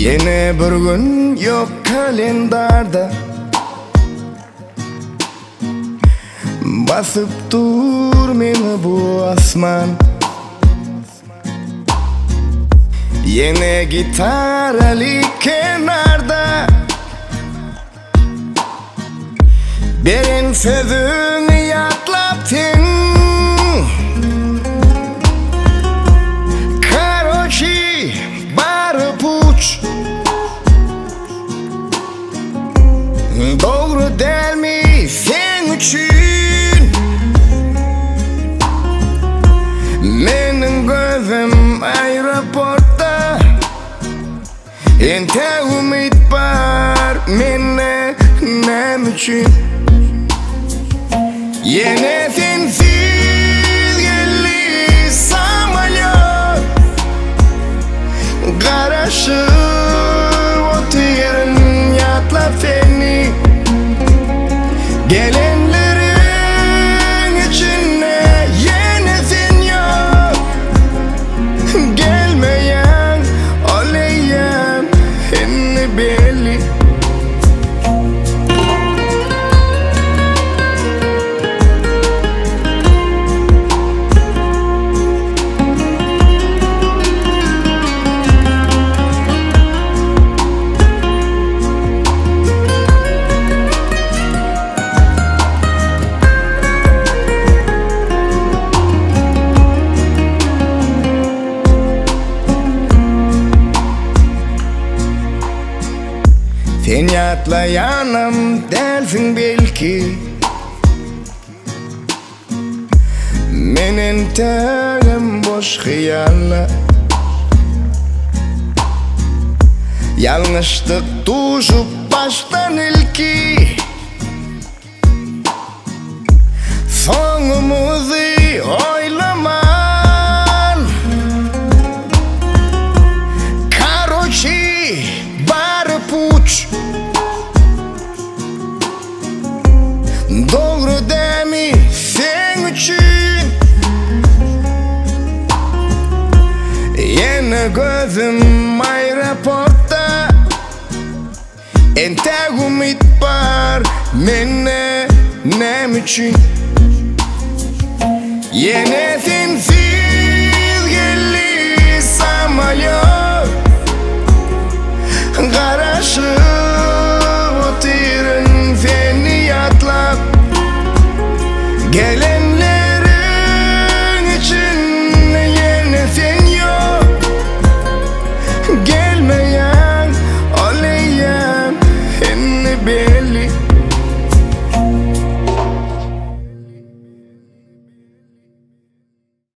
Yine bir gün yok kalendarda, basıp dur meni bu asman. Yine gitarali kenarda, berin sözünü yatlattın. Karochi barıp uç, doğru değil mi sen için? Menin gözüm aeroportta, ente umit var mene nem için? Yine sensiz geldi samolyot, karışık oturun yatla seni. Gelenlerin içine yenesin yok, gelmeyen olayım henni belli. Sen yatlayanım dersin belki, menin terim boş hıyalla. Yanlışlık tuşup baştan ilki, sonumuzu oylaman. Karochi barıp uç, doğru değil mi sen için? Yine gözüm aeroportta, ente umit var mene nem için? Yine sensiz geldi samolyot, karışık oturun seni yatlap. Gele